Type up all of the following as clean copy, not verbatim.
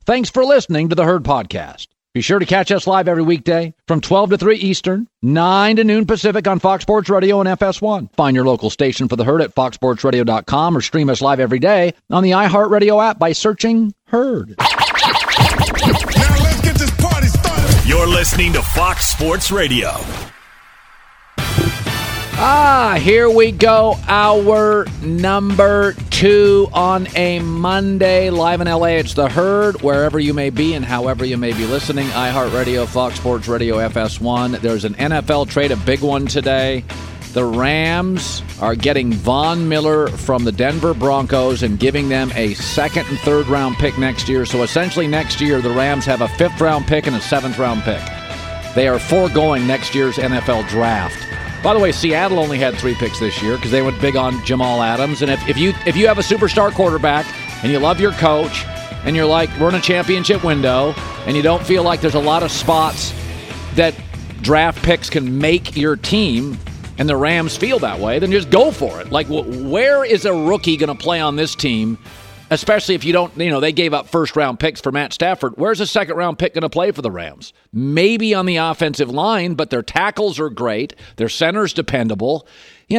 Thanks for listening to the Herd Podcast. Be sure to catch us live every weekday from 12 to 3 Eastern, 9 to noon Pacific on Fox Sports Radio and FS1. Find your local station for the Herd at foxsportsradio.com or stream us live every day on the iHeartRadio app by searching Herd. Now let's get this party started. You're listening to Fox Sports Radio. Here we go. Hour number 2 on a Monday. Live in LA, it's the Herd. Wherever you may be and however you may be listening, iHeartRadio, Fox Sports Radio, FS1. There's an NFL trade, a big one today. The Rams are getting Von Miller from the Denver Broncos and giving them a second and third round pick next year. So essentially next year, the Rams have a 5th round pick and a 7th round pick. They are foregoing next year's NFL draft. By the way, Seattle only had 3 picks this year because they went big on Jamal Adams. And if you have a superstar quarterback and you love your coach and you're like, we're in a championship window and you don't feel like there's a lot of spots that draft picks can make your team and the Rams feel that way, then just go for it. Like, where is a rookie going to play on this team? Especially if you don't, they gave up first-round picks for Matt Stafford. Where's a second-round pick going to play for the Rams? Maybe on the offensive line, but their tackles are great. Their center's dependable. You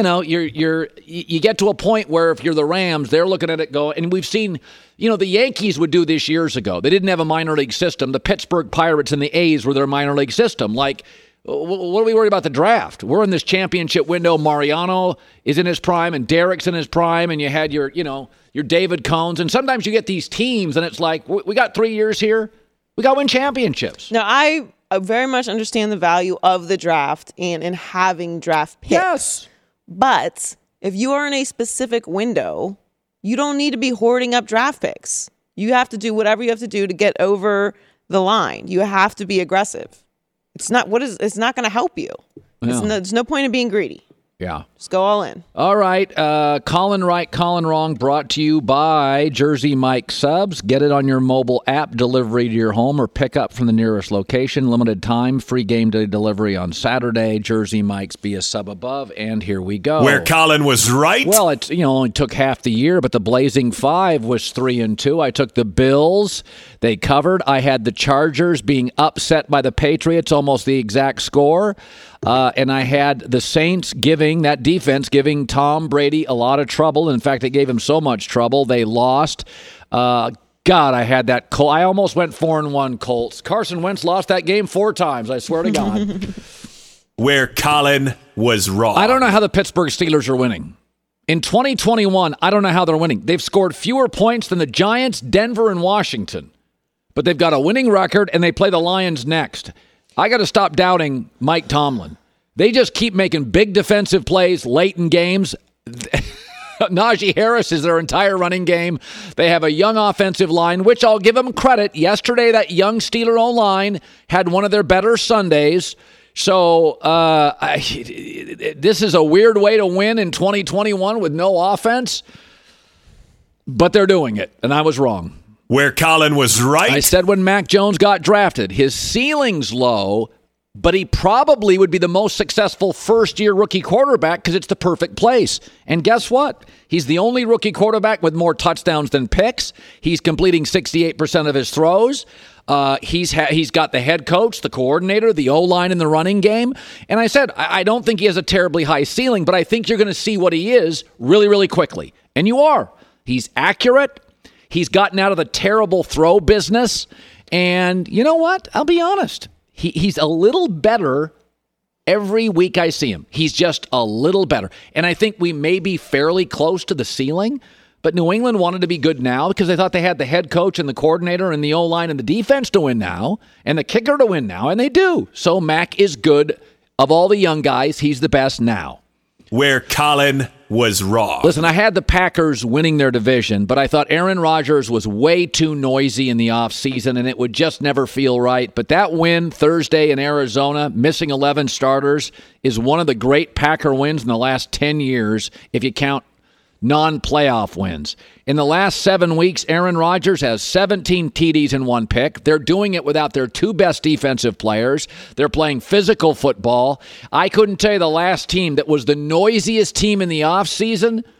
get to a point where if you're the Rams, they're looking at it go, and we've seen, the Yankees would do this years ago. They didn't have a minor league system. The Pittsburgh Pirates and the A's were their minor league system. Like, what are we worried about the draft? We're in this championship window. Mariano is in his prime, and Derek's in his prime, and you had your David Cohns. And sometimes you get these teams, and it's like, we got 3 years here. We got to win championships. Now, I very much understand the value of the draft and having draft picks. Yes. But if you are in a specific window, you don't need to be hoarding up draft picks. You have to do whatever you have to do to get over the line. You have to be aggressive. It's not going to help you. Yeah. There's no point in being greedy. Yeah. Just go all in. All right. Colin Right, Colin Wrong, brought to you by Jersey Mike Subs. Get it on your mobile app, delivery to your home, or pick up from the nearest location. Limited time, free game day delivery on Saturday. Jersey Mike's, be a sub above, and here we go. Where Colin was right. Well, it only took half the year, but the Blazing Five was 3-2. I took the Bills. They covered. I had the Chargers being upset by the Patriots, almost the exact score. And I had the Saints that defense giving Tom Brady a lot of trouble. In fact, it gave him so much trouble, they lost. God, I had that. I almost went 4-1 Colts. Carson Wentz lost that game 4 times, I swear to God. Where Colin was wrong. I don't know how the Pittsburgh Steelers are winning. In 2021, I don't know how they're winning. They've scored fewer points than the Giants, Denver, and Washington. But they've got a winning record, and they play the Lions next. I got to stop doubting Mike Tomlin. They just keep making big defensive plays late in games. Najee Harris is their entire running game. They have a young offensive line, which I'll give them credit. Yesterday, that young Steeler O-line had one of their better Sundays. So this is a weird way to win in 2021 with no offense. But they're doing it, and I was wrong. Where Colin was right. I said when Mac Jones got drafted, his ceiling's low, but he probably would be the most successful first-year rookie quarterback because it's the perfect place. And guess what? He's the only rookie quarterback with more touchdowns than picks. He's completing 68% of his throws. He's got the head coach, the coordinator, the O-line in the running game. And I said, I don't think he has a terribly high ceiling, but I think you're going to see what he is really, really quickly. And you are. He's accurate. He's gotten out of the terrible throw business. And you know what? I'll be honest. He's a little better every week I see him. He's just a little better. And I think we may be fairly close to the ceiling. But New England wanted to be good now because they thought they had the head coach and the coordinator and the O-line and the defense to win now and the kicker to win now. And they do. So Mac is good. Of all the young guys, he's the best now. Where Colin was wrong. Listen, I had the Packers winning their division, but I thought Aaron Rodgers was way too noisy in the offseason, and it would just never feel right. But that win Thursday in Arizona, missing 11 starters, is one of the great Packer wins in the last 10 years if you count non-playoff wins. In the last 7 weeks, Aaron Rodgers has 17 TDs and 1 pick. They're doing it without their 2 best defensive players. They're playing physical football. I couldn't tell you the last team that was the noisiest team in the offseason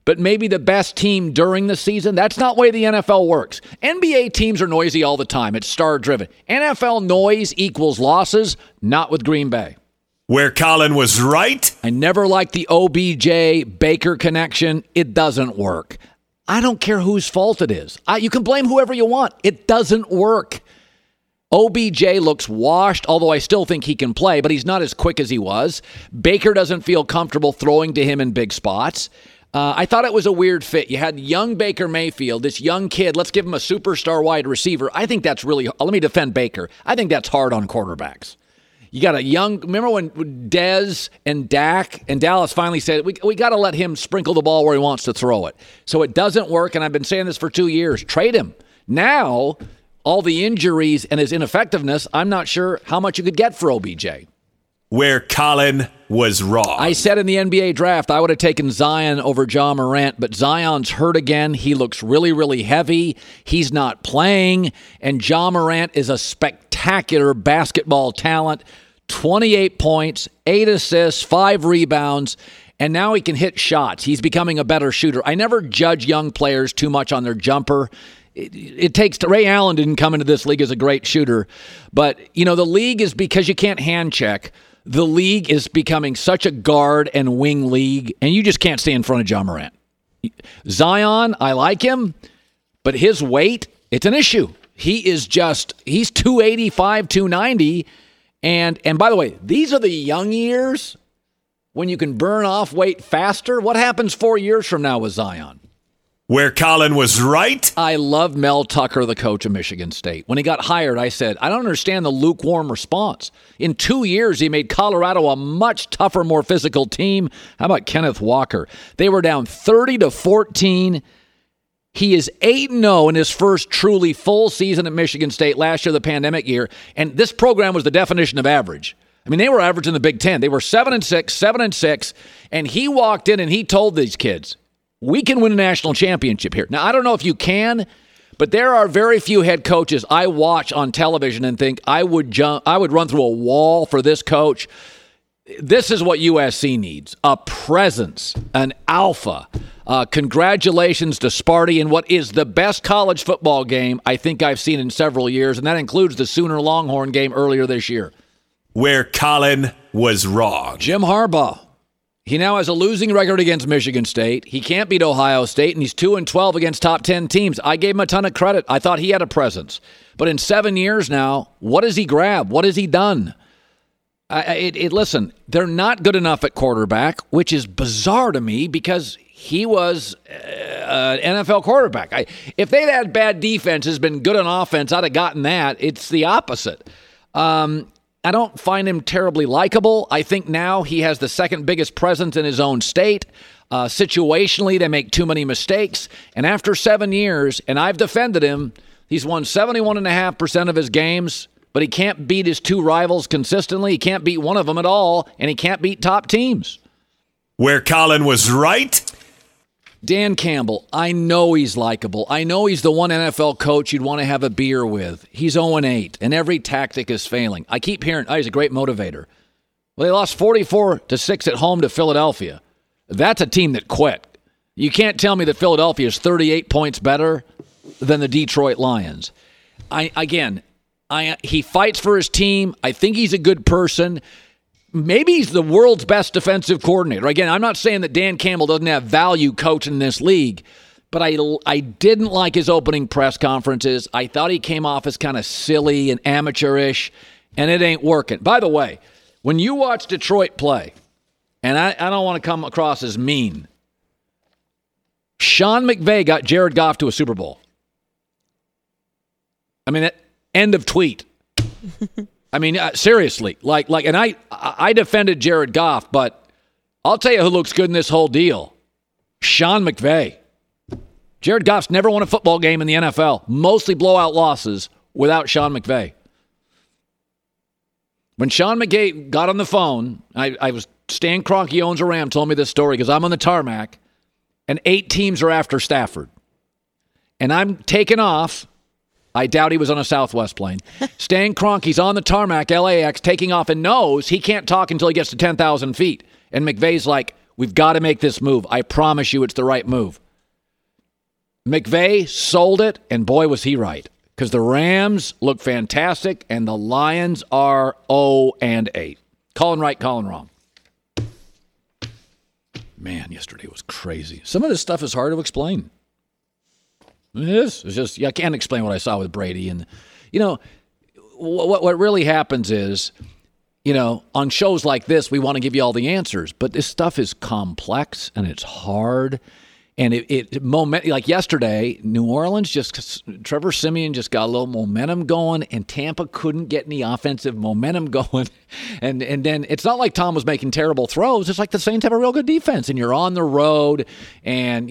but maybe the best team during the season. That's not the way the NFL works. NBA teams are noisy all the time. It's star-driven. NFL noise equals losses, not with Green Bay. Where Colin was right. I never liked the OBJ-Baker connection. It doesn't work. I don't care whose fault it is. You can blame whoever you want. It doesn't work. OBJ looks washed, although I still think he can play, but he's not as quick as he was. Baker doesn't feel comfortable throwing to him in big spots. I thought it was a weird fit. You had young Baker Mayfield, this young kid. Let's give him a superstar wide receiver. I think that's really, let me defend Baker. I think that's hard on quarterbacks. You got a young, remember when Dez and Dak and Dallas finally said, we got to let him sprinkle the ball where he wants to throw it. So it doesn't work, and I've been saying this for 2 years. Trade him. Now, all the injuries and his ineffectiveness, I'm not sure how much you could get for OBJ. Where Colin was wrong. I said in the NBA draft I would have taken Zion over Ja Morant, but Zion's hurt again. He looks really, really heavy. He's not playing, and Ja Morant is a spectacular basketball talent. 28 points, 8 assists, 5 rebounds, and now he can hit shots. He's becoming a better shooter. I never judge young players too much on their jumper. It takes Ray Allen didn't come into this league as a great shooter, but the league is, because you can't hand check, the league is becoming such a guard and wing league, and you just can't stay in front of Ja Morant. Zion, I like him, but his weight, it's an issue. He's 285, 290, and by the way, these are the young years when you can burn off weight faster. What happens 4 years from now with Zion? Where Colin was right. I love Mel Tucker, the coach of Michigan State. When he got hired, I said, I don't understand the lukewarm response. In 2 years, he made Colorado a much tougher, more physical team. How about Kenneth Walker? They were down 30-14. He is 8-0 in his first truly full season at Michigan State last year, the pandemic year. And this program was the definition of average. I mean, they were average in the Big Ten. They were 7-6, 7-6. And he walked in and he told these kids, we can win a national championship here. Now, I don't know if you can, but there are very few head coaches I watch on television and think I would run through a wall for this coach. This is what USC needs: a presence, an alpha. Congratulations to Sparty in what is the best college football game I think I've seen in several years, and that includes the Sooner Longhorn game earlier this year. Where Colin was wrong. Jim Harbaugh. He now has a losing record against Michigan State. He can't beat Ohio State, and he's 2-12 against top 10 teams. I gave him a ton of credit. I thought he had a presence. But in 7 years now, what has he grabbed? What has he done? Listen, they're not good enough at quarterback, which is bizarre to me because he was an NFL quarterback. If they'd had bad defenses, been good on offense, I'd have gotten that. It's the opposite. I don't find him terribly likable. I think now he has the second biggest presence in his own state. Situationally, they make too many mistakes. And after 7 years, and I've defended him, he's won 71.5% of his games, but he can't beat his two rivals consistently. He can't beat one of them at all, and he can't beat top teams. Where Colin was right. Dan Campbell, I know he's likable. I know he's the one NFL coach you'd want to have a beer with. He's 0-8, and every tactic is failing. I keep hearing, he's a great motivator. Well, they lost 44-6 at home to Philadelphia. That's a team that quit. You can't tell me that Philadelphia is 38 points better than the Detroit Lions. He fights for his team. I think he's a good person. Maybe he's the world's best defensive coordinator. Again, I'm not saying that Dan Campbell doesn't have value coaching this league, but I didn't like his opening press conferences. I thought he came off as kind of silly and amateurish, and it ain't working. By the way, when you watch Detroit play, and I don't want to come across as mean, Sean McVay got Jared Goff to a Super Bowl. I mean, end of tweet. I mean, seriously, and I defended Jared Goff, but I'll tell you who looks good in this whole deal. Sean McVay. Jared Goff's never won a football game in the NFL, mostly blowout losses without Sean McVay. When Sean McVay got on the phone, I was Stan Kroenke owns a Ram, told me this story because I'm on the tarmac, and 8 teams are after Stafford. And I'm taking off. I doubt he was on a Southwest plane. Stan Kroenke's on the tarmac, LAX, taking off, and knows he can't talk until he gets to 10,000 feet. And McVay's like, We've got to make this move. I promise you it's the right move. McVay sold it, and boy, was he right. Because the Rams look fantastic, and the Lions are 0-8. Calling right, calling wrong. Man, yesterday was crazy. Some of this stuff is hard to explain. It is. It's just, I can't explain what I saw with Brady. And, what really happens is, on shows like this, we want to give you all the answers. But this stuff is complex, and it's hard. And like yesterday, New Orleans Trevor Siemian just got a little momentum going, and Tampa couldn't get any offensive momentum going. And then it's not like Tom was making terrible throws. It's like the Saints have a real good defense, and you're on the road. And,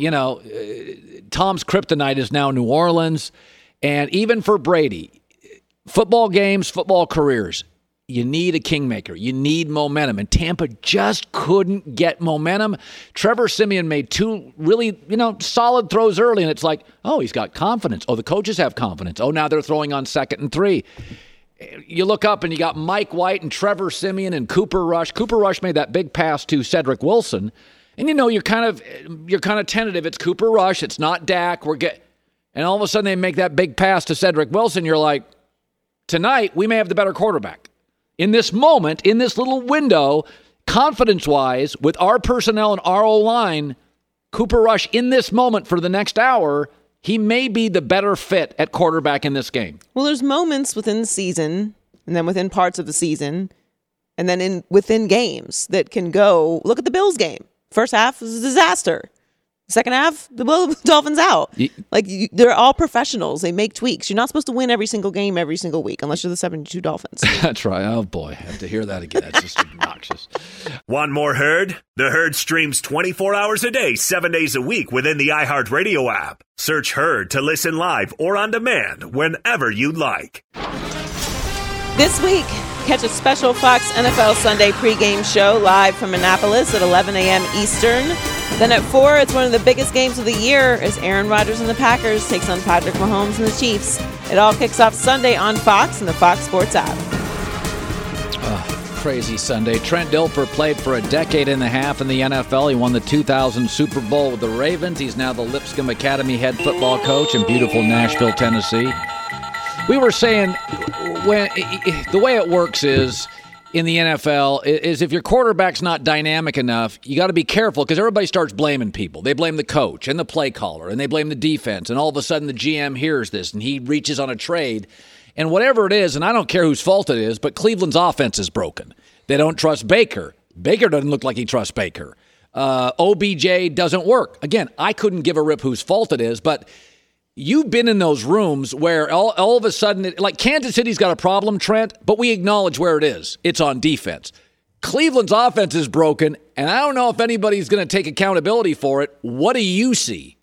Tom's kryptonite is now New Orleans. And even for Brady, football games, football careers, you need a kingmaker. You need momentum. And Tampa just couldn't get momentum. Trevor Siemian made two really, solid throws early. And it's like, oh, he's got confidence. Oh, the coaches have confidence. Oh, now they're throwing on 2nd and 3. You look up and you got Mike White and Trevor Siemian and Cooper Rush. Cooper Rush made that big pass to Cedric Wilson. And, you're kind of tentative. It's Cooper Rush. It's not Dak. And all of a sudden they make that big pass to Cedric Wilson. You're like, tonight we may have the better quarterback. In this moment, in this little window, confidence-wise, with our personnel and our O-line, Cooper Rush in this moment for the next hour, he may be the better fit at quarterback in this game. Well, there's moments within the season, and then within parts of the season, and then within games that can go. Look at the Bills game. First half was a disaster. Second half, the Dolphins out. They're all professionals. They make tweaks. You're not supposed to win every single game every single week unless you're the 72 Dolphins. That's right. Oh, boy. I have to hear that again. That's just obnoxious. Want more Herd? The Herd streams 24 hours a day, 7 days a week within the iHeartRadio app. Search Herd to listen live or on demand whenever you'd like. This week, catch a special Fox NFL Sunday pregame show live from Annapolis at 11 a.m. Eastern. Then at 4, it's one of the biggest games of the year as Aaron Rodgers and the Packers takes on Patrick Mahomes and the Chiefs. It all kicks off Sunday on Fox and the Fox Sports app. Crazy Sunday. Trent Dilfer played for a decade and a half in the NFL. He won the 2000 Super Bowl with the Ravens. He's now the Lipscomb Academy head football coach in beautiful Nashville, Tennessee. We were saying the way it works is in the NFL is if your quarterback's not dynamic enough, you got to be careful because everybody starts blaming people. They blame the coach and the play caller, and they blame the defense, and all of a sudden the GM hears this, and he reaches on a trade. And whatever it is, and I don't care whose fault it is, but Cleveland's offense is broken. They don't trust Baker. Baker doesn't look like he trusts Baker. OBJ doesn't work. Again, I couldn't give a rip whose fault it is, but you've been in those rooms where all of a sudden, like Kansas City's got a problem, Trent, but we acknowledge where it is. It's on defense. Cleveland's offense is broken, and I don't know if anybody's going to take accountability for it. What do you see?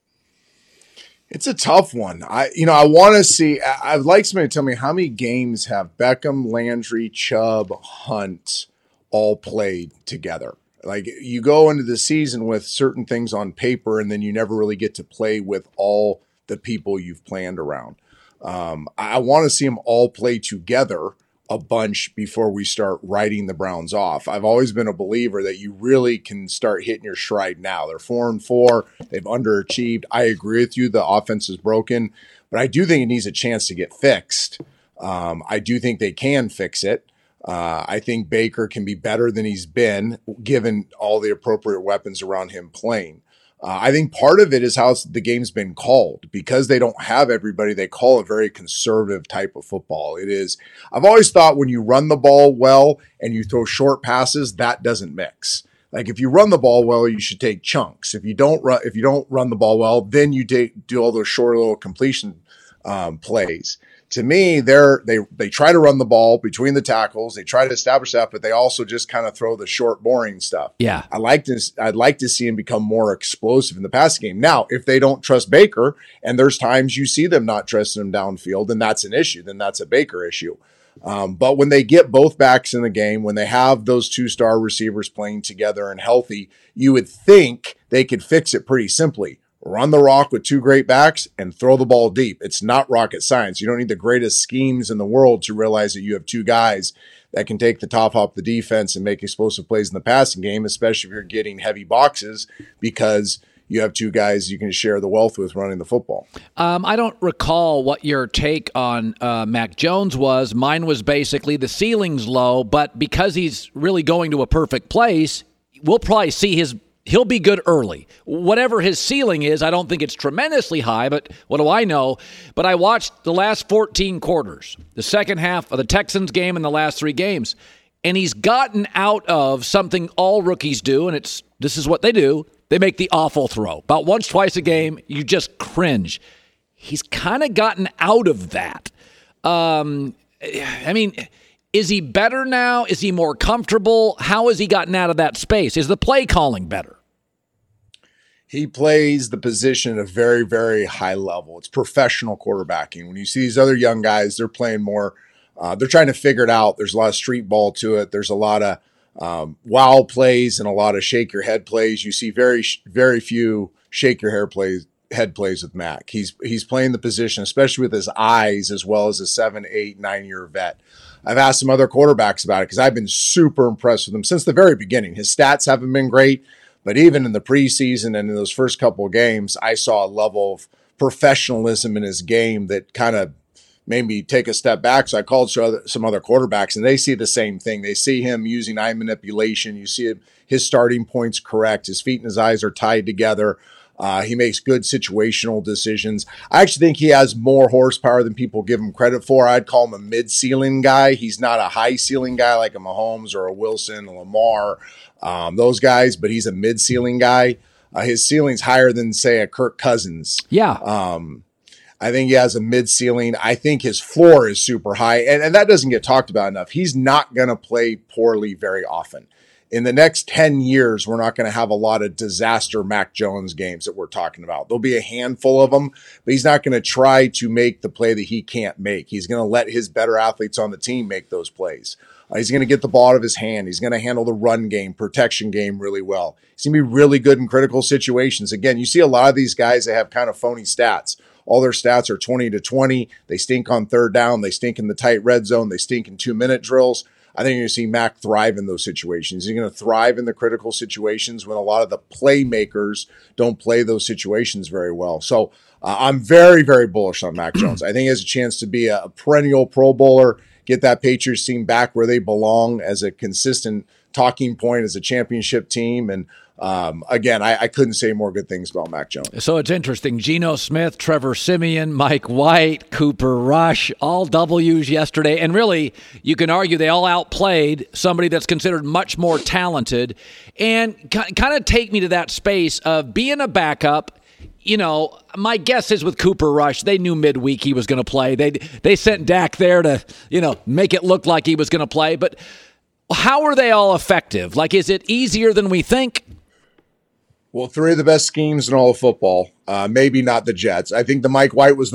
It's a tough one. I want to see. I'd like somebody to tell me how many games have Beckham, Landry, Chubb, Hunt all played together. Like you go into the season with certain things on paper, and then you never really get to play with all the people you've planned around. I want to see them all play together a bunch before we start writing the Browns off. I've always been a believer that you really can start hitting your stride now. They're 4-4. They've underachieved. I agree with you. The offense is broken, but I do think it needs a chance to get fixed. I do think they can fix it. I think Baker can be better than he's been given all the appropriate weapons around him playing. I think part of it is how the game's been called. Because they don't have everybody, they call a very conservative type of football. It is. I've always thought when you run the ball well and you throw short passes, that doesn't mix. Like if you run the ball well, you should take chunks. If you don't run the ball well, then you do all those short little completion plays. To me, they try to run the ball between the tackles. They try to establish that, but they also just kind of throw the short, boring stuff. Yeah, I'd like to see him become more explosive in the passing game. Now, if they don't trust Baker, and there's times you see them not trusting him downfield, then that's an issue. Then that's a Baker issue. But when they get both backs in the game, when they have those 2-star receivers playing together and healthy, you would think they could fix it pretty simply. run the rock with two great backs and throw the ball deep. It's not rocket science. You don't need the greatest schemes in the world to realize that you have two guys that can take the top off the defense and make explosive plays in the passing game, especially if you're getting heavy boxes, because you have two guys you can share the wealth with running the football. I don't recall what your take on Mac Jones was. Mine was basically the ceiling's low, but because he's really going to a perfect place, we'll probably see he'll be good early. Whatever his ceiling is, I don't think it's tremendously high, but what do I know? But I watched the last 14 quarters, the second half of the Texans game and the last 3 games, and he's gotten out of something all rookies do, and this is what they do. They make the awful throw. About once, twice a game, you just cringe. He's kind of gotten out of that. Is he better now? Is he more comfortable? How has he gotten out of that space? Is the play calling better? He plays the position at a very, very high level. It's professional quarterbacking. When you see these other young guys, they're playing more. They're trying to figure it out. There's a lot of street ball to it. There's a lot of wow plays and a lot of shake your head plays. You see very, very few shake your head plays with Mac. He's playing the position, especially with his eyes, as well as a 7, 8, 9-year vet. I've asked some other quarterbacks about it because I've been super impressed with him since the very beginning. His stats haven't been great, but even in the preseason and in those first couple of games, I saw a level of professionalism in his game that kind of made me take a step back. So I called some other quarterbacks, and they see the same thing. They see him using eye manipulation. You see his starting points correct. His feet and his eyes are tied together. He makes good situational decisions. I actually think he has more horsepower than people give him credit for. I'd call him a mid-ceiling guy. He's not a high-ceiling guy like a Mahomes or a Wilson, a Lamar, those guys, but he's a mid-ceiling guy. His ceiling's higher than, say, a Kirk Cousins. Yeah. I think he has a mid-ceiling. I think his floor is super high, and that doesn't get talked about enough. He's not going to play poorly very often. In the next 10 years, we're not going to have a lot of disaster Mac Jones games that we're talking about. There'll be a handful of them, but he's not going to try to make the play that he can't make. He's going to let his better athletes on the team make those plays. He's going to get the ball out of his hand. He's going to handle the run game, protection game really well. He's going to be really good in critical situations. Again, you see a lot of these guys that have kind of phony stats. All their stats are 20 to 20. They stink on third down. They stink in the tight red zone. They stink in 2-minute drills. I think you're going to see Mac thrive in those situations. He's going to thrive in the critical situations when a lot of the playmakers don't play those situations very well. So I'm very, very bullish on Mac Jones. I think he has a chance to be a perennial Pro Bowler, get that Patriots team back where they belong as a consistent talking point as a championship team. And again, I couldn't say more good things about Mac Jones. So it's interesting. Geno Smith, Trevor Siemian, Mike White, Cooper Rush, all W's yesterday. And really, you can argue they all outplayed somebody that's considered much more talented. And kind of take me to that space of being a backup. You know, my guess is with Cooper Rush, they knew midweek he was going to play. They sent Dak there to, make it look like he was going to play. But how are they all effective? Like, is it easier than we think? Well, 3 of the best schemes in all of football. Maybe not the Jets. I think the Mike White was the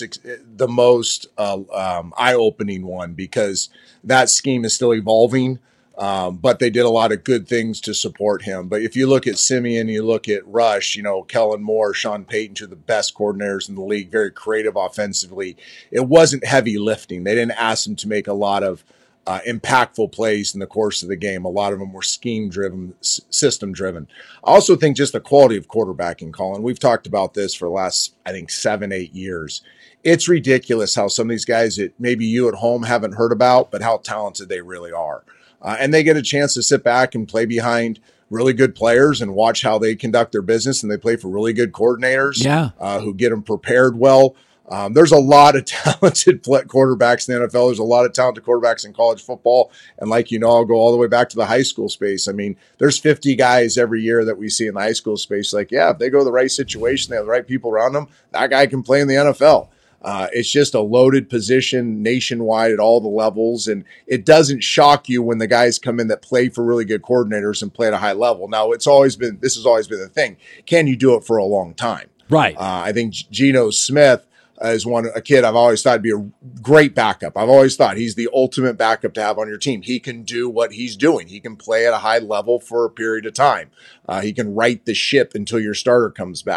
most eye-opening one because that scheme is still evolving. But they did a lot of good things to support him. But if you look at Simeon, you look at Rush, Kellen Moore, Sean Payton, 2 of the best coordinators in the league, very creative offensively. It wasn't heavy lifting. They didn't ask them to make a lot of impactful plays in the course of the game. A lot of them were scheme-driven, system-driven. I also think just the quality of quarterbacking, Colin. We've talked about this for the last, 7, 8 years. It's ridiculous how some of these guys that maybe you at home haven't heard about, but how talented they really are. And they get a chance to sit back and play behind really good players and watch how they conduct their business, and they play for really good coordinators who get them prepared well. There's a lot of talented quarterbacks in the NFL. There's a lot of talented quarterbacks in college football. And I'll go all the way back to the high school space. There's 50 guys every year that we see in the high school space. If they go to the right situation, they have the right people around them, that guy can play in the NFL. It's just a loaded position nationwide at all the levels. And it doesn't shock you when the guys come in that play for really good coordinators and play at a high level. Now, this has always been the thing. Can you do it for a long time? Right. I think Geno Smith is a kid I've always thought would be a great backup. I've always thought he's the ultimate backup to have on your team. He can do what he's doing. He can play at a high level for a period of time. He can right the ship until your starter comes back.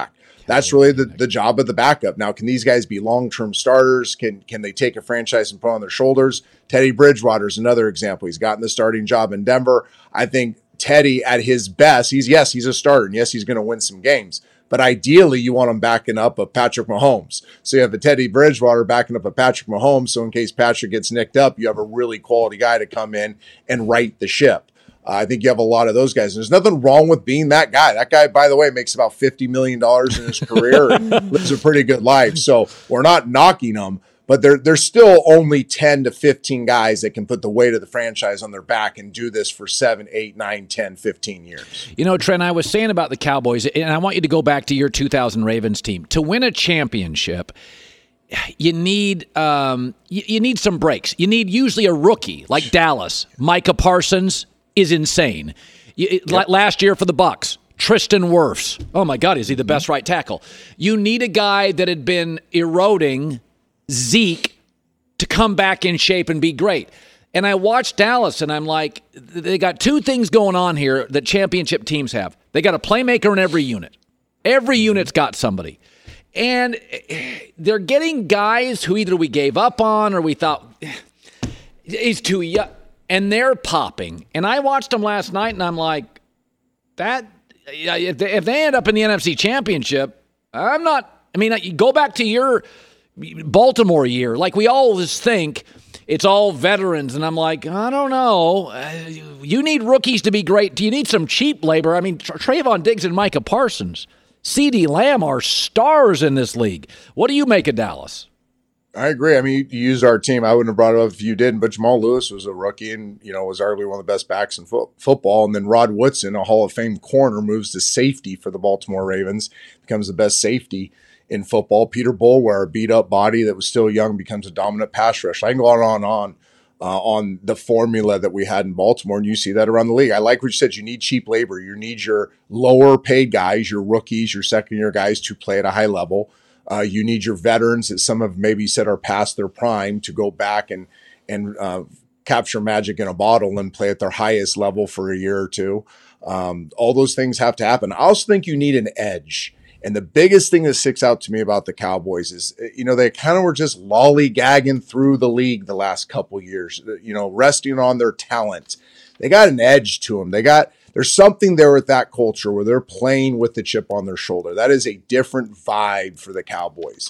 That's really the job of the backup. Now, can these guys be long-term starters? Can they take a franchise and put on their shoulders? Teddy Bridgewater is another example. He's gotten the starting job in Denver. I think Teddy at his best, he's a starter, and yes, he's going to win some games. But ideally, you want him backing up a Patrick Mahomes. So you have a Teddy Bridgewater backing up a Patrick Mahomes. So in case Patrick gets nicked up, you have a really quality guy to come in and right the ship. I think you have a lot of those guys. And there's nothing wrong with being that guy. That guy, by the way, makes about $50 million in his career and lives a pretty good life. So we're not knocking him. But there's still only 10 to 15 guys that can put the weight of the franchise on their back and do this for 7, 8, 9, 10, 15 years. You know, Trent, I was saying about the Cowboys, and I want you to go back to your 2000 Ravens team. To win a championship, you need some breaks. You need usually a rookie like Dallas. Micah Parsons is insane. Last year for the Bucs, Tristan Wirfs. Oh, my God, is he the best right tackle? You need a guy that had been eroding Zeke to come back in shape and be great. And I watched Dallas, and I'm like, they got two things going on here that championship teams have. They got a playmaker in every unit. Every unit's got somebody. And they're getting guys who either we gave up on or we thought, he's too young. And they're popping. And I watched them last night, and I'm like, if they end up in the NFC Championship, you go back to your Baltimore year. Like, we always think it's all veterans, and I'm like, I don't know. You need rookies to be great. Do you need some cheap labor? I mean, Trayvon Diggs and Micah Parsons, CeeDee Lamb are stars in this league. What do you make of Dallas? I agree. I mean, you used our team. I wouldn't have brought it up if you didn't, but Jamal Lewis was a rookie and, was arguably one of the best backs in football. And then Rod Woodson, a Hall of Fame corner, moves to safety for the Baltimore Ravens, becomes the best safety in football. Peter Bulwer, a beat-up body that was still young, becomes a dominant pass rush. I can go on the formula that we had in Baltimore, and you see that around the league. I like what you said. You need cheap labor. You need your lower-paid guys, your rookies, your second-year guys to play at a high level. You need your veterans that some have maybe said are past their prime to go back and capture magic in a bottle and play at their highest level for a year or two. All those things have to happen. I also think you need an edge. And the biggest thing that sticks out to me about the Cowboys is, they kind of were just lollygagging through the league the last couple years, resting on their talent. They got an edge to them. There's something there with that culture where they're playing with the chip on their shoulder. That is a different vibe for the Cowboys.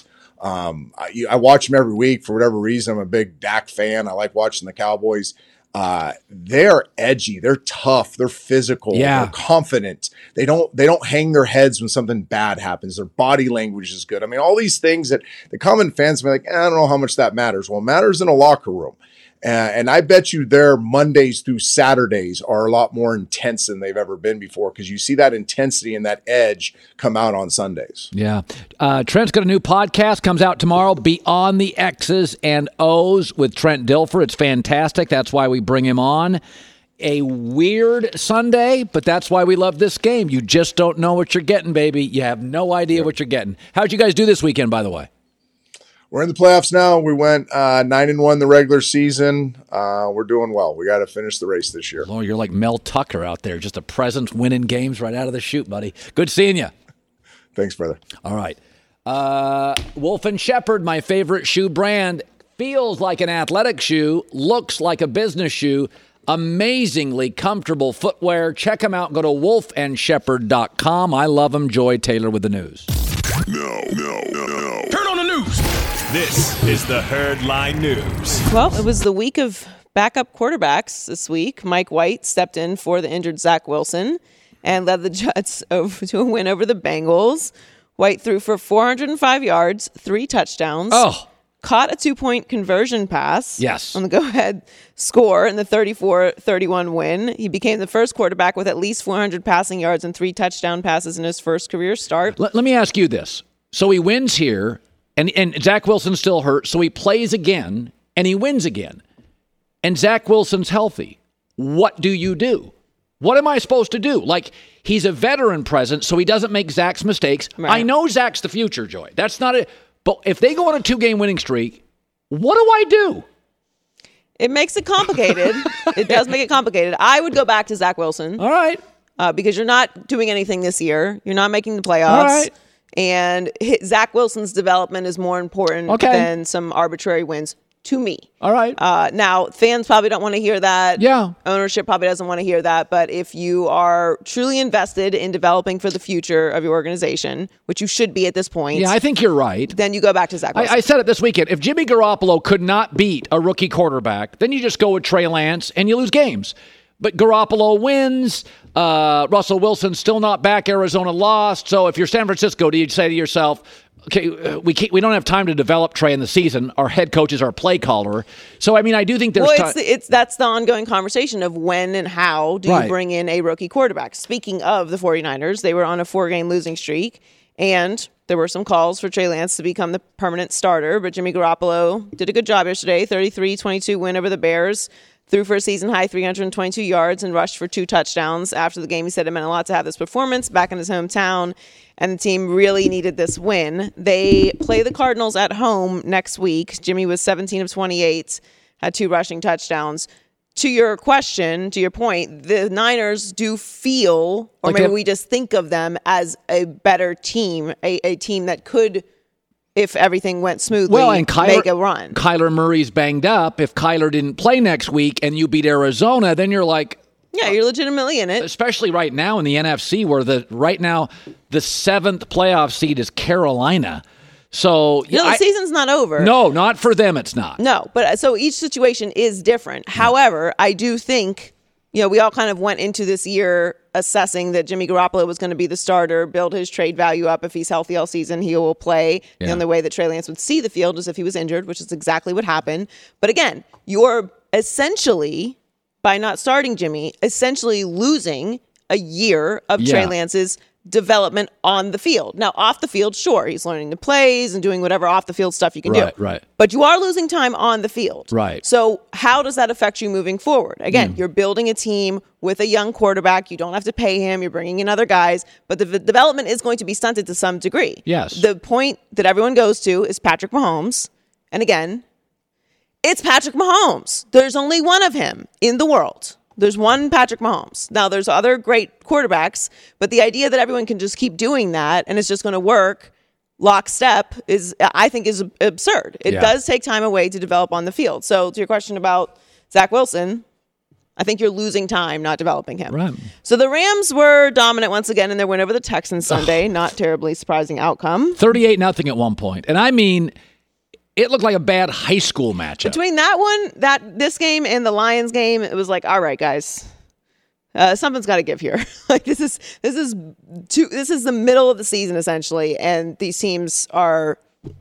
I watch them every week for whatever reason. I'm a big Dak fan. I like watching the Cowboys. They're edgy, they're tough, they're physical, they're confident. They don't hang their heads when something bad happens. Their body language is good. I mean, all these things that the common fans may be like, I don't know how much that matters. Well, it matters in a locker room. And I bet you their Mondays through Saturdays are a lot more intense than they've ever been before, because you see that intensity and that edge come out on Sundays. Yeah. Trent's got a new podcast, comes out tomorrow, Beyond the X's and O's with Trent Dilfer. It's fantastic. That's why we bring him on. A weird Sunday, but that's why we love this game. You just don't know what you're getting, baby. You have no idea what you're getting. How'd you guys do this weekend, by the way? We're in the playoffs now. We went 9-1 the regular season. We're doing well. We got to finish the race this year. Oh, you're like Mel Tucker out there, just a presence, winning games right out of the chute, buddy. Good seeing you. Thanks, brother. All right. Wolf and Shepherd, my favorite shoe brand, feels like an athletic shoe, looks like a business shoe. Amazingly comfortable footwear. Check them out. Go to wolfandshepherd.com. I love them. Joy Taylor with the news. No. Turn on the news. This is the Herd Line News. Well, it was the week of backup quarterbacks this week. Mike White stepped in for the injured Zach Wilson and led the Jets over to a win over the Bengals. White threw for 405 yards, 3 touchdowns. Caught a 2-point conversion pass on the go-ahead score in the 34-31 win. He became the first quarterback with at least 400 passing yards and 3 touchdown passes in his first career start. Let me ask you this. So he wins here, and Zach Wilson's still hurt, so he plays again, and he wins again. And Zach Wilson's healthy. What do you do? What am I supposed to do? Like, he's a veteran present, so he doesn't make Zach's mistakes. Right. I know Zach's the future, Joy. That's not it. But if they go on a 2-game winning streak, what do I do? It makes it complicated. It does make it complicated. I would go back to Zach Wilson. All right. Because you're not doing anything this year. You're not making the playoffs. All right. And Zach Wilson's development is more important than some arbitrary wins to me. All right. Now, fans probably don't want to hear that. Yeah. Ownership probably doesn't want to hear that. But if you are truly invested in developing for the future of your organization, which you should be at this point. Yeah, I think you're right. Then you go back to Zach Wilson. I said it this weekend. If Jimmy Garoppolo could not beat a rookie quarterback, then you just go with Trey Lance and you lose games. But Garoppolo wins. Russell Wilson's still not back. Arizona lost. So if you're San Francisco, do you say to yourself, okay, we don't have time to develop Trey in the season. Our head coach is our play caller. So, I mean, I do think there's time. That's the ongoing conversation of when and how do you bring in a rookie quarterback. Speaking of the 49ers, they were on a 4-game losing streak, and there were some calls for Trey Lance to become the permanent starter, but Jimmy Garoppolo did a good job yesterday, 33-22 win over the Bears. Threw for a season-high 322 yards and rushed for 2 touchdowns. After the game, he said it meant a lot to have this performance back in his hometown, and the team really needed this win. They play the Cardinals at home next week. Jimmy was 17 of 28, had 2 rushing touchdowns. To your question, to your point, the Niners do feel, or maybe we just think of them as a better team, a team that could, if everything went smoothly, make a run. Kyler Murray's banged up. If Kyler didn't play next week and you beat Arizona, then you're like... Yeah, you're legitimately in it. Especially right now in the NFC, where the 7th playoff seed is Carolina. So the season's not over. No, not for them, it's not. No, but so each situation is different. However, I do think, we all kind of went into this year assessing that Jimmy Garoppolo was going to be the starter, build his trade value up. If he's healthy all season, he will play. Yeah. The only way that Trey Lance would see the field is if he was injured, which is exactly what happened. But again, you're essentially, by not starting Jimmy, essentially losing a year of Trey Lance's development on the field. Now, off the field, sure, he's learning the plays and doing whatever off the field stuff you can do. Right. But you are losing time on the field. Right. So how does that affect you moving forward? Again, you're building a team with a young quarterback. You don't have to pay him. You're bringing in other guys. But the development is going to be stunted to some degree. Yes. The point that everyone goes to is Patrick Mahomes. And again, it's Patrick Mahomes. There's only one of him in the world. There's one Patrick Mahomes. Now, there's other great quarterbacks, but the idea that everyone can just keep doing that and it's just going to work lockstep I think is absurd. It does take time away to develop on the field. So to your question about Zach Wilson, I think you're losing time, not developing him. Right. So the Rams were dominant once again in their win over the Texans Sunday. Not terribly surprising outcome. 38-0 at one point. And I mean... It looked like a bad high school matchup. Between that one, this game and the Lions game, it was like, all right, guys, something's got to give here. Like this is the middle of the season essentially, and these teams are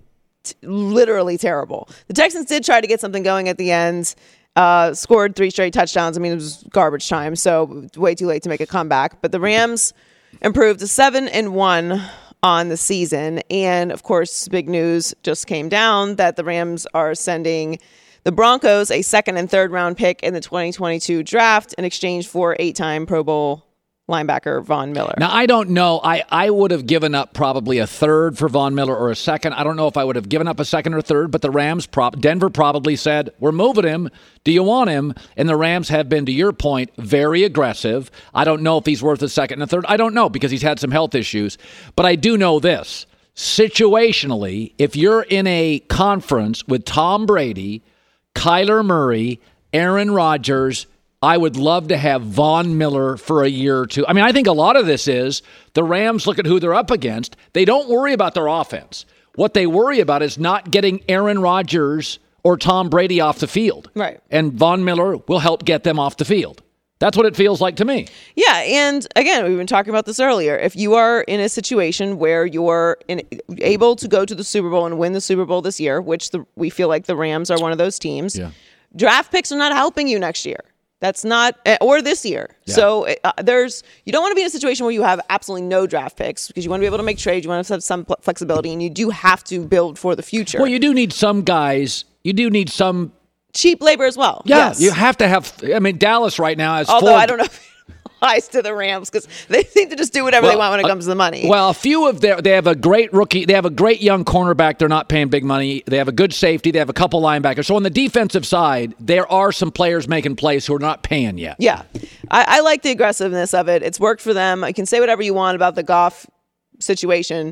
literally terrible. The Texans did try to get something going at the end, scored 3 straight touchdowns. I mean, it was garbage time, so way too late to make a comeback. But the Rams improved to 7-1. On the season. And of course, big news just came down that the Rams are sending the Broncos a 2nd and 3rd round pick in the 2022 draft in exchange for 8-time Pro Bowl linebacker Von Miller. Now, I don't know. I would have given up probably a 3rd for Von Miller or a 2nd. I don't know if I would have given up a 2nd or 3rd, but the Rams, Denver probably said, we're moving him. Do you want him? And the Rams have been, to your point, very aggressive. I don't know if he's worth a 2nd and a 3rd. I don't know because he's had some health issues. But I do know this. Situationally, if you're in a conference with Tom Brady, Kyler Murray, Aaron Rodgers, I would love to have Von Miller for a year or two. I mean, I think a lot of this is the Rams look at who they're up against. They don't worry about their offense. What they worry about is not getting Aaron Rodgers or Tom Brady off the field. Right. And Von Miller will help get them off the field. That's what it feels like to me. Yeah, and again, we've been talking about this earlier. If you are in a situation where you're able to go to the Super Bowl and win the Super Bowl this year, which we feel like the Rams are one of those teams, draft picks are not helping you next year. That's not, or this year. Yeah. So you don't want to be in a situation where you have absolutely no draft picks because you want to be able to make trades. You want to have some flexibility, and you do have to build for the future. Well, you do need some guys. You do need some cheap labor as well. Yeah, yes. You have to have. I mean, Dallas right now has. Although I don't know if it applies to the Rams because they seem to just do whatever they want when it comes to the money. Well, a few of they have a great rookie. They have a great young cornerback. They're not paying big money. They have a good safety. They have a couple linebackers. So on the defensive side, there are some players making plays who are not paying yet. Yeah, I like the aggressiveness of it. It's worked for them. You can say whatever you want about the Goff situation.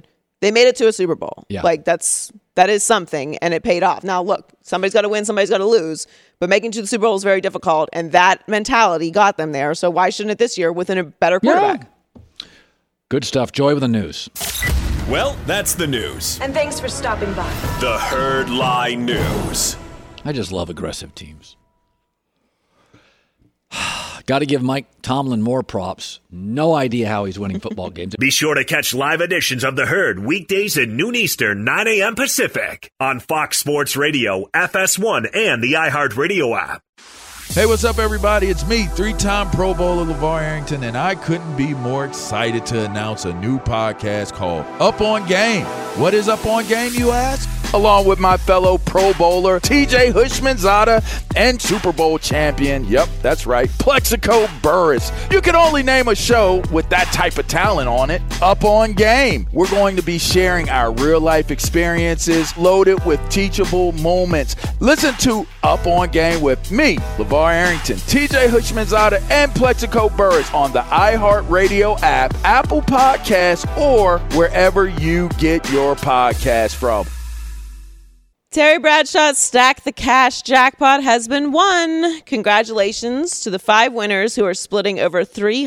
They made it to a Super Bowl. Yeah. Like that is something, and it paid off. Now look, somebody's got to win, somebody's got to lose, but making it to the Super Bowl is very difficult, and that mentality got them there. So why shouldn't it this year with a better quarterback? Yeah. Good stuff. Joy with the news. Well, that's the news. And thanks for stopping by. The Herd Lie News. I just love aggressive teams. Got to give Mike Tomlin more props. No idea how he's winning football games. Be sure to catch live editions of The Herd weekdays at noon Eastern, 9 a.m. Pacific on Fox Sports Radio, FS1, and the iHeartRadio app. Hey, what's up, everybody? It's me, three-time Pro Bowler LeVar Arrington, and I couldn't be more excited to announce a new podcast called Up On Game. What is Up On Game, you ask? Along with my fellow Pro Bowler, TJ Houshmandzadeh, and Super Bowl champion, yep, that's right, Plexico Burress. You can only name a show with that type of talent on it. Up On Game. We're going to be sharing our real-life experiences loaded with teachable moments. Listen to Up On Game with me, LeVar Arrington, TJ Houshmandzadeh, and Plexico Burress on the iHeartRadio app, Apple Podcasts, or wherever you get your podcast from. Terry Bradshaw's Stack the Cash jackpot has been won. Congratulations to the 5 winners who are splitting over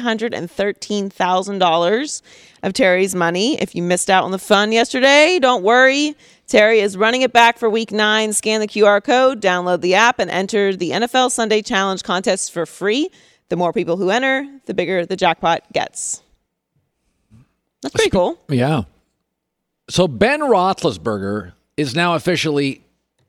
$313,000 of Terry's money. If you missed out on the fun yesterday, don't worry. Terry is running it back for Week 9. Scan the QR code, download the app, and enter the NFL Sunday Challenge contest for free. The more people who enter, the bigger the jackpot gets. That's pretty cool. Yeah. So Ben Roethlisberger is now officially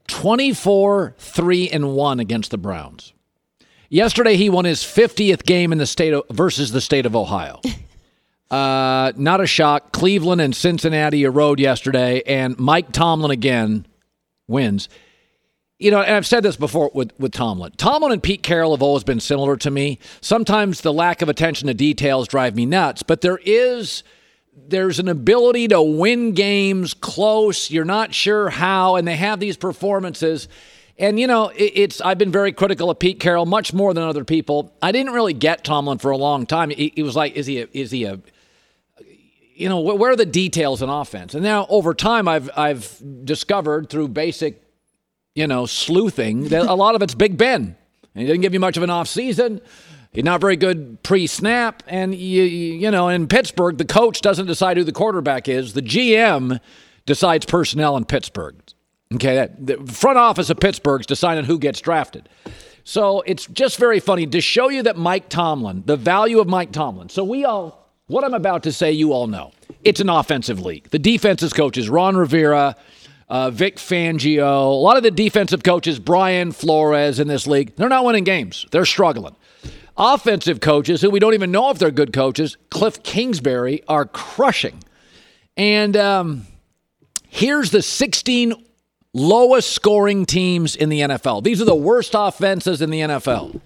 24-3-1 against the Browns. Yesterday, he won his 50th game in the versus the state of Ohio. Not a shock. Cleveland and Cincinnati erode yesterday, and Mike Tomlin again wins. You know, and I've said this before with Tomlin. Tomlin and Pete Carroll have always been similar to me. Sometimes the lack of attention to details drive me nuts, but there's an ability to win games close. You're not sure how, and they have these performances. And, you know, I've been very critical of Pete Carroll, much more than other people. I didn't really get Tomlin for a long time. He was like, is he a you know, where are the details in offense? And now over time, I've discovered through basic, you know, sleuthing that a lot of it's Big Ben. And he didn't give you much of an offseason. He's not very good pre-snap, and you know, in Pittsburgh, the coach doesn't decide who the quarterback is. The GM decides personnel in Pittsburgh. Okay, the front office of Pittsburgh's deciding who gets drafted. So it's just very funny to show you that Mike Tomlin, the value of Mike Tomlin. So what I'm about to say, you all know. It's an offensive league. The defensive coaches, Ron Rivera, Vic Fangio, a lot of the defensive coaches, Brian Flores in this league, they're not winning games. They're struggling. Offensive coaches, who we don't even know if they're good coaches, Cliff Kingsbury, are crushing. And here's the 16 lowest scoring teams in the NFL. These are the worst offenses in the NFL.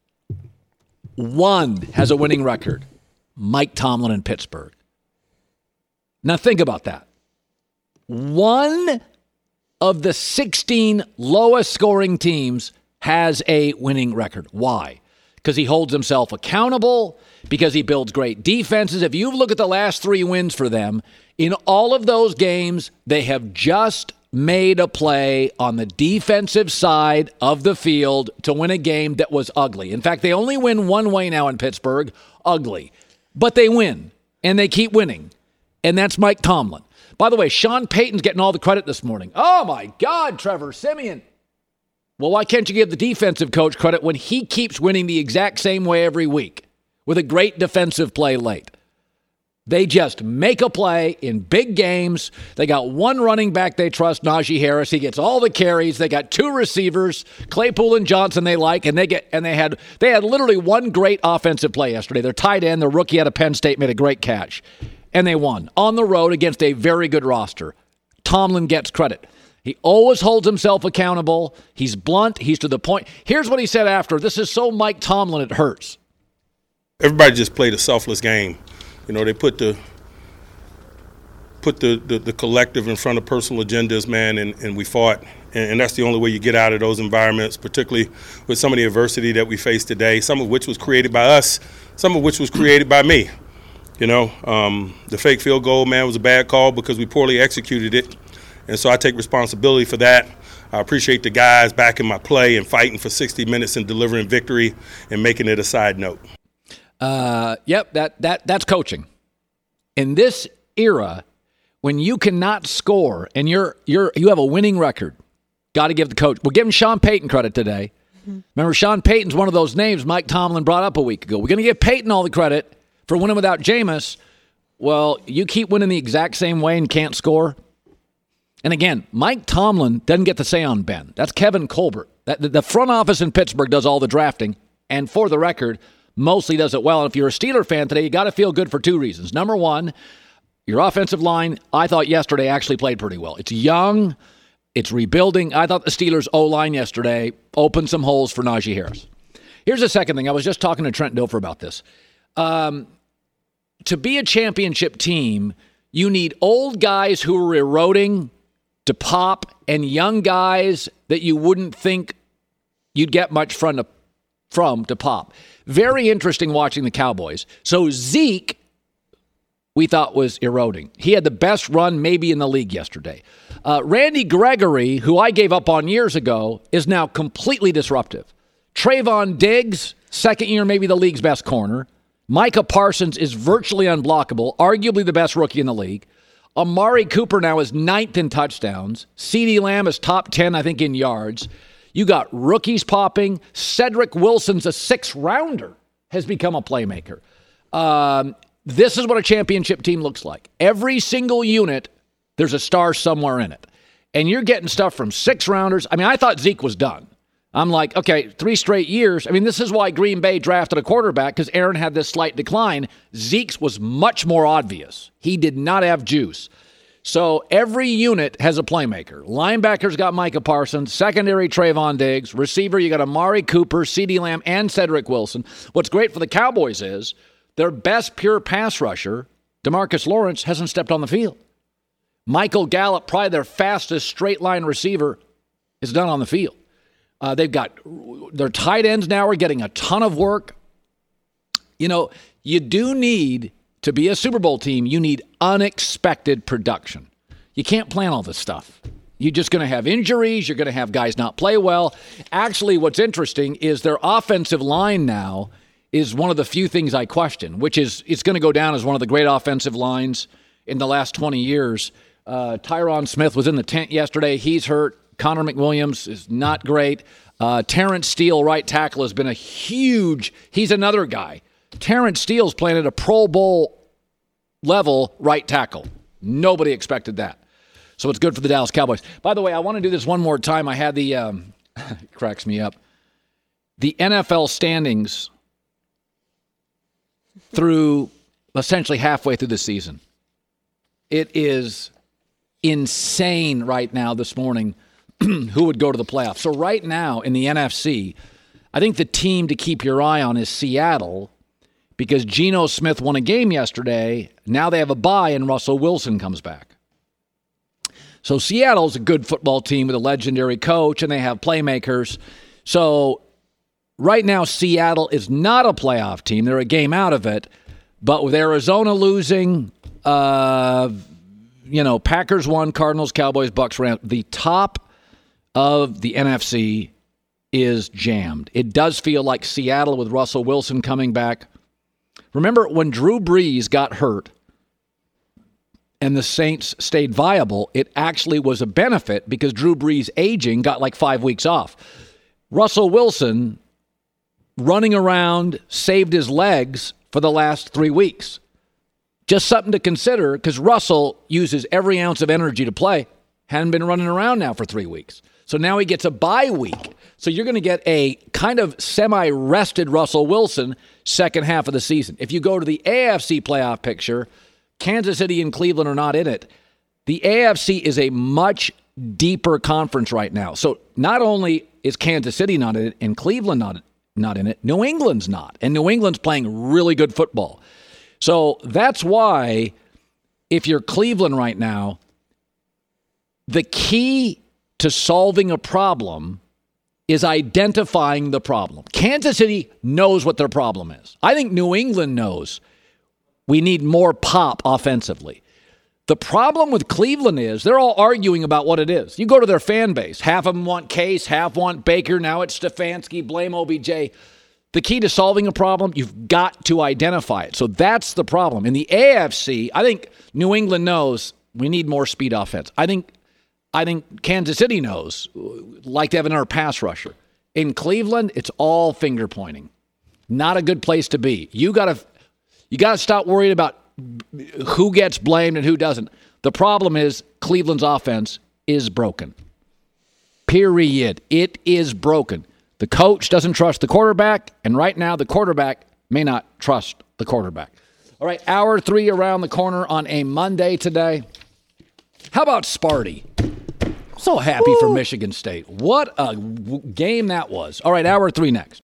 One has a winning record, Mike Tomlin in Pittsburgh. Now think about that. One of the 16 lowest scoring teams has a winning record. Why? Because he holds himself accountable, because he builds great defenses. If you look at the last 3 wins for them, in all of those games, they have just made a play on the defensive side of the field to win a game that was ugly. In fact, they only win one way now in Pittsburgh, ugly. But they win, and they keep winning, and that's Mike Tomlin. By the way, Sean Payton's getting all the credit this morning. Oh, my God, Trevor Siemian. Well, why can't you give the defensive coach credit when he keeps winning the exact same way every week with a great defensive play late? They just make a play in big games. They got one running back they trust, Najee Harris. He gets all the carries. They got 2 receivers, Claypool and Johnson they like, and they had literally one great offensive play yesterday. Their tight end, the rookie out of Penn State, made a great catch, and they won on the road against a very good roster. Tomlin gets credit. He always holds himself accountable. He's blunt. He's to the point. Here's what he said after. This is so Mike Tomlin, it hurts. Everybody just played a selfless game. You know, they put the collective in front of personal agendas, man, and we fought. And that's the only way you get out of those environments, particularly with some of the adversity that we face today, some of which was created by us, some of which was created by me. The fake field goal, man, was a bad call because we poorly executed it. And so I take responsibility for that. I appreciate the guys backing my play and fighting for 60 minutes and delivering victory and making it a side note. That's coaching. In this era, when you cannot score and you have a winning record, got to give the coach. We're giving Sean Payton credit today. Remember, Sean Payton's one of those names Mike Tomlin brought up a week ago. We're going to give Payton all the credit for winning without Jameis. Well, you keep winning the exact same way and can't score. And again, Mike Tomlin doesn't get to say on Ben. That's Kevin Colbert. The front office in Pittsburgh does all the drafting, and for the record, mostly does it well. And if you're a Steeler fan today, you got to feel good for two reasons. Number one, your offensive line, I thought yesterday actually played pretty well. It's young. It's rebuilding. I thought the Steelers' O-line yesterday opened some holes for Najee Harris. Here's the second thing. I was just talking to Trent Dilfer about this. To be a championship team, you need old guys who are eroding to pop and young guys that you wouldn't think you'd get much from to pop. Very interesting watching the Cowboys. So Zeke, we thought was eroding. He had the best run maybe in the league yesterday. Randy Gregory, who I gave up on years ago, is now completely disruptive. Trayvon Diggs, second year, maybe the league's best corner. Micah Parsons is virtually unblockable, arguably the best rookie in the league. Amari Cooper now is 9th in touchdowns. CeeDee Lamb is top 10, I think, in yards. You got rookies popping. Cedric Wilson's a 6th-rounder, has become a playmaker. This is what a championship team looks like. Every single unit, there's a star somewhere in it. And you're getting stuff from 6th-rounders. I mean, I thought Zeke was done. I'm like, okay, 3 straight years. I mean, this is why Green Bay drafted a quarterback, because Aaron had this slight decline. Zeke's was much more obvious. He did not have juice. So every unit has a playmaker. Linebackers got Micah Parsons. Secondary, Trayvon Diggs. Receiver, you got Amari Cooper, CeeDee Lamb, and Cedric Wilson. What's great for the Cowboys is their best pure pass rusher, DeMarcus Lawrence, hasn't stepped on the field. Michael Gallup, probably their fastest straight-line receiver, is done on the field. They've got their tight ends now are getting a ton of work. You do need to be a Super Bowl team. You need unexpected production. You can't plan all this stuff. You're just going to have injuries. You're going to have guys not play well. Actually, what's interesting is their offensive line now is one of the few things I question, which is it's going to go down as one of the great offensive lines in the last 20 years. Tyron Smith was in the tent yesterday. He's hurt. Connor McWilliams is not great. Terrence Steele, right tackle, has been a huge – he's another guy. Terrence Steele's playing at a Pro Bowl level right tackle. Nobody expected that. So it's good for the Dallas Cowboys. By the way, I want to do this one more time. I had the it cracks me up. The NFL standings through essentially halfway through the season. It is insane right now this morning who would go to the playoffs. So right now in the NFC, I think the team to keep your eye on is Seattle because Geno Smith won a game yesterday. Now they have a bye and Russell Wilson comes back. So Seattle's a good football team with a legendary coach and they have playmakers. So right now Seattle is not a playoff team. They're a game out of it. But with Arizona losing, Packers won, Cardinals, Cowboys, Bucks, Rams. The top of the NFC is jammed. It does feel like Seattle with Russell Wilson coming back. Remember when Drew Brees got hurt and the Saints stayed viable, it actually was a benefit because Drew Brees aging got like 5 weeks off. Russell Wilson running around saved his legs for the last 3 weeks. Just something to consider because Russell uses every ounce of energy to play. Hadn't been running around now for 3 weeks. So now he gets a bye week. So you're going to get a kind of semi-rested Russell Wilson second half of the season. If you go to the AFC playoff picture, Kansas City and Cleveland are not in it. The AFC is a much deeper conference right now. So not only is Kansas City not in it and Cleveland not in it, New England's not. And New England's playing really good football. So that's why if you're Cleveland right now, the key to solving a problem is identifying the problem. Kansas City knows what their problem is. I think New England knows We need more pop offensively. The problem with Cleveland is they're all arguing about what it is. You go to their fan base. Half of them want Case, half want Baker. Now it's Stefanski, blame OBJ. The key to solving a problem, you've got to identify it. So that's the problem. In the AFC, I think New England knows we need more speed offense. I think Kansas City knows, like to have another pass rusher. In Cleveland, it's all finger pointing. Not a good place to be. You got to stop worrying about who gets blamed and who doesn't. The problem is Cleveland's offense is broken. Period. It is broken. The coach doesn't trust the quarterback, and right now the quarterback may not trust the quarterback. All right, hour 3 around the corner on a Monday today. How about Sparty? So happy for Michigan State. What a game that was. All right, hour 3 next.